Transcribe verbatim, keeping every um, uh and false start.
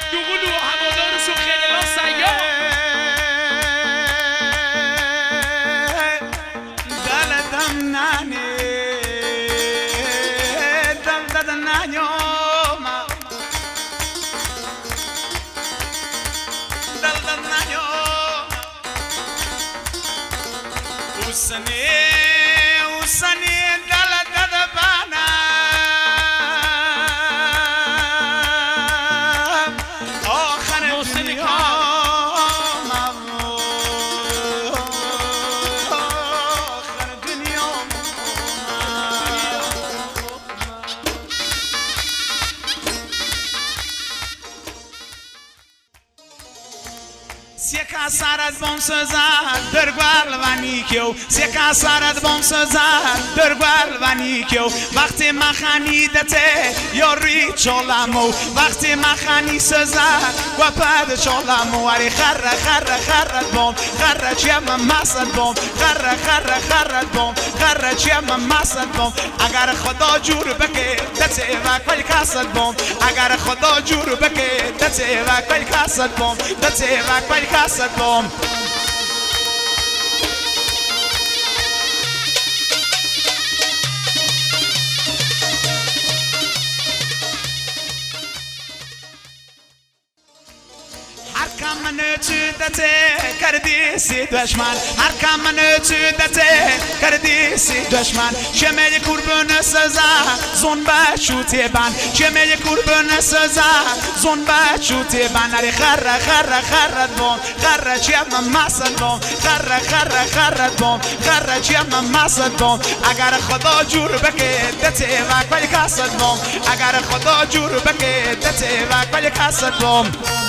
دوقلو و هوادارش و خیلیلا سیاه دلدم نانی دل دل نیام دل دل نیام حسنی حسنی دل دل بنا آخر دنیا Seka sarad bom sözar dörgwal vanikyo Seka sarad bom sözar dörgwal vanikyo وقتی مخانیدته یاری چالمو وقتی مخانی سزار و پد چالمو اری خره خره خره بom خره چیم مسد بom خره خره خره بom خره چیم مسد بom اگر خدا جور بکه دته و کل کاسد بom اگر خدا جور بکه دته و کل کاسد بom دته و کل کاسد بom من چودته کردی سی دشمن هر کم من چودته کردی سی دشمن شمه قربان سزا زون با شوتی بان شمه قربان سزا زون با شوتی بان اری خره خره خره بوم خره چیم مسد بوم خره خره خره بوم خره چیم مسد بوم اگر خدا جور بکه دته و کل کاسد بوم اگر خدا جور بکه دته و کل کاسد بوم